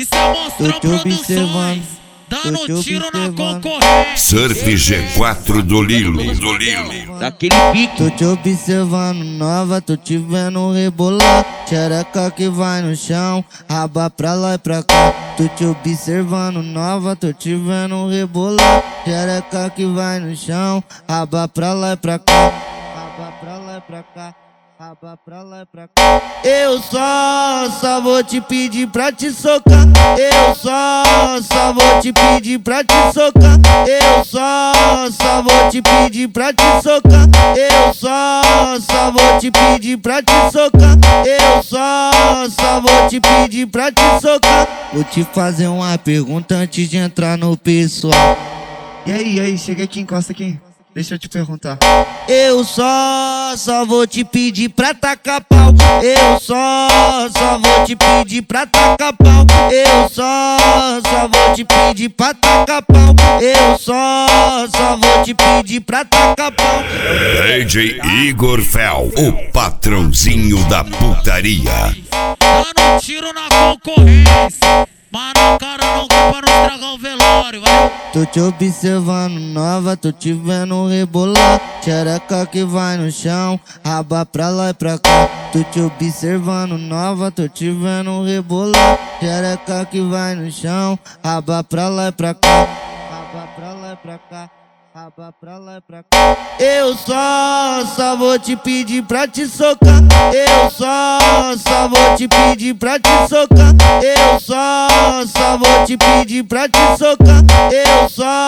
Isso é Monstrão Produções, dando tiro na concorrência. Surf G4 do Lilo. Daquele pique. Tô te observando nova, tô te vendo rebolar. Xereca que vai no chão, raba pra lá e pra cá. Tô te observando nova, tô te vendo rebolar. Xereca que vai no chão, raba pra lá e pra cá. Raba pra lá e pra cá. Raba pra lá e pra cá. Eu só vou te pedir pra te socar. Eu só vou te pedir pra te socar. Eu só vou te pedir pra te socar. Eu só vou te pedir pra te socar. Eu só vou te pedir pra te socar. Vou te fazer uma pergunta antes de entrar no pessoal. E aí, chega aqui, encosta aqui. Deixa eu te perguntar. Eu só vou te pedir pra tacar pau. Eu só vou te pedir pra tacar pau. Eu só vou te pedir pra tacar pau. Eu só vou te pedir pra tacar pau. DJ Igor Fel, o patrãozinho da putaria. Dando tiro na concorrência. Mano, cara, não dá pra não estragar o velório, vai. Tô te observando nova, tô te vendo rebolar. Xereca que vai no chão, raba pra lá e pra cá. Tô te observando nova, tô te vendo rebolar. Xereca que vai no chão, raba pra lá e pra cá. Raba pra lá e pra cá. Raba pra lá e pra cá. Eu só vou te pedir pra te socar. Eu só vou te pedir pra te socar. Eu só vou te pedir pra te socar. Eu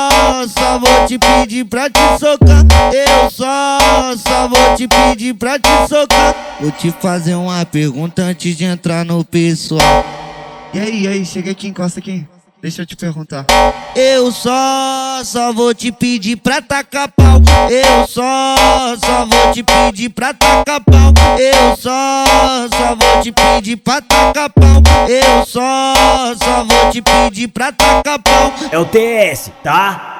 só vou te pedir pra te socar. Eu só vou te pedir pra te socar. Vou te fazer uma pergunta antes de entrar no pessoal. E aí, chega aqui, encosta aqui. Deixa eu te perguntar. Eu só vou te pedir pra tacar pau. Eu só vou te pedir pra tacar pau. Eu só vou te pedir pra tacar pau. Eu só vou te pedir pra tacar pau. É o TS, tá?